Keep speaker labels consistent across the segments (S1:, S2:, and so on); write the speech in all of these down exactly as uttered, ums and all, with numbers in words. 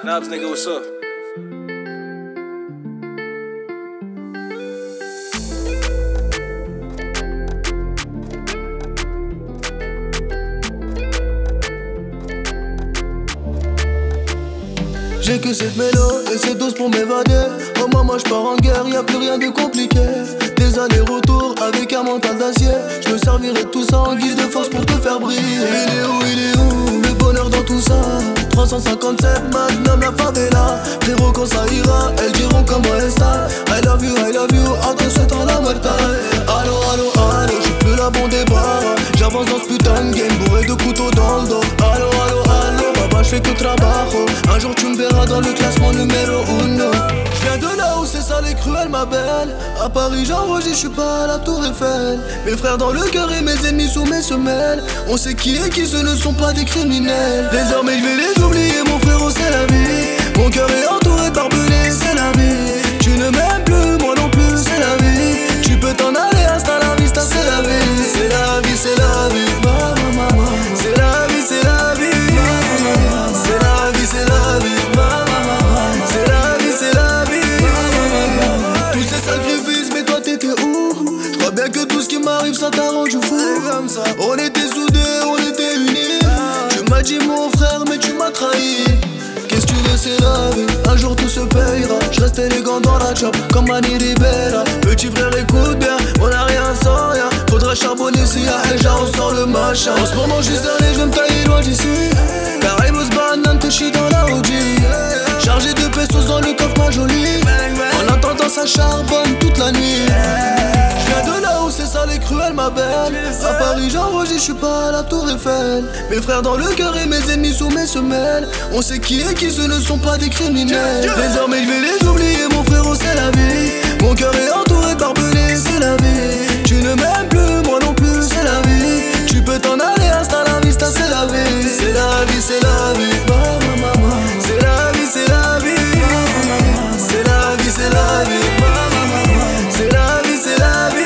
S1: Nobs, nigga, what's up?
S2: J'ai que cette mélo et cette dose pour m'évader. Oh maman, je pars en guerre, y a plus rien de compliqué. Des allers-retours avec un mental d'acier. Je me servirai de tout ça en guise de force pour te faire briller. Il est où, il est où, le bonheur dans tout ça? Trois cent cinquante-sept Magnum, la favela. Frérot, quand ça ira, elles diront comment est ça. I love you, I love you, entre ce temps la morta. Allo, allo, allo, j'suis plus la bon débat. J'avance dans ce putain de game, bourré de couteaux dans le dos. Allo, allo, allo, baba, j'fais que trabajo. Un jour tu me verras dans le classement numéro uno. J'viens de là où c'est sale et cruel, ma belle. À Paris j'enregistre, j'suis pas à la tour Eiffel. Mes frères dans le cœur et mes ennemis sous mes semelles. On sait qui est qui, ce ne sont pas des criminels. Désormais je vais les oublier, mon frérot, c'est la vie. Mon cœur est entouré de barbelés, c'est la vie. Tu ne m'aimes plus, moi non plus, c'est la vie. Tu peux t'en aller, hasta la vista, c'est la vie. C'est la vie, c'est la vie. C'est la vie, c'est la vie. C'est la vie, c'est la vie. C'est la vie, c'est la vie. Tous ces sacrifices, mais toi t'étais où? Je crois bien que tout ce qui m'arrive ça t'a rendu fou. On était soudés, on était unis. Tu m'as dit mon frère mais tu m'as trahi. Qu'est-ce que tu veux, c'est la vie. Un jour tout se payera. Je reste élégant dans la chop comme Manny Ribera. Petit frère écoute bien, on a rien sans rien. Faudra charbonner si y'a un jar, on sort le machin. En ce moment je suis allé, je vais me tailler loin d'ici. Caribous banane, touchy dans la O G. Chargé de pesos dans le coffre, ma jolie. En attendant ça charbonne toute la nuit. J'viens de là où c'est sale et cruel, ma belle. À Paris j'enregistre, j'suis pas à la tour Eiffel. Mes frères dans le cœur et mes ennemis sous mes semelles. On sait qui est qui, ce ne sont pas des criminels. Désormais je vais les oublier, mon frérot, c'est la vie. Mon cœur est entouré de barbelés, c'est la vie. Tu ne m'aimes plus, moi non plus, c'est la vie. Tu peux t'en aller, hasta la vista, c'est la vie. C'est la vie, c'est la vie. C'est la vie, c'est la vie. C'est la vie, c'est la vie. C'est la vie, c'est la vie.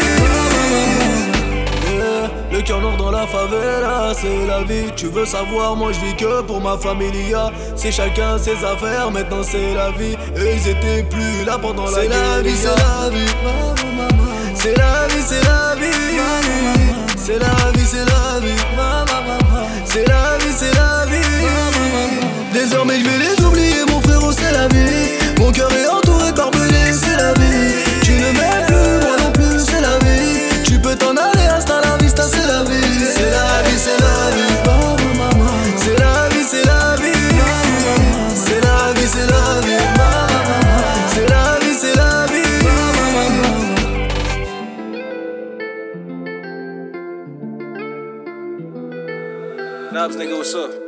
S2: Le cœur noir dans la favela, c'est la vie. Tu veux savoir, moi je vis que pour ma familia. C'est chacun ses affaires, maintenant c'est la vie. Et ils étaient plus là pendant la guerre. C'est la vie, c'est la vie. C'est la vie, c'est la vie. C'est la vie, c'est la vie. C'est la vie, c'est la vie. Désormais je vais les oublier, mon frérot, c'est la vie. Mon cœur est entouré de barbelés, c'est la vie. Tu ne m'aimes plus, moi non plus, c'est la vie. Tu peux t'en aller, hasta la vista, c'est la vie. C'est la vie, c'est la vie. C'est la vie, c'est la vie. C'est la vie, c'est la vie. C'est la vie, c'est la vie.
S1: Nobs, nigga, what's up?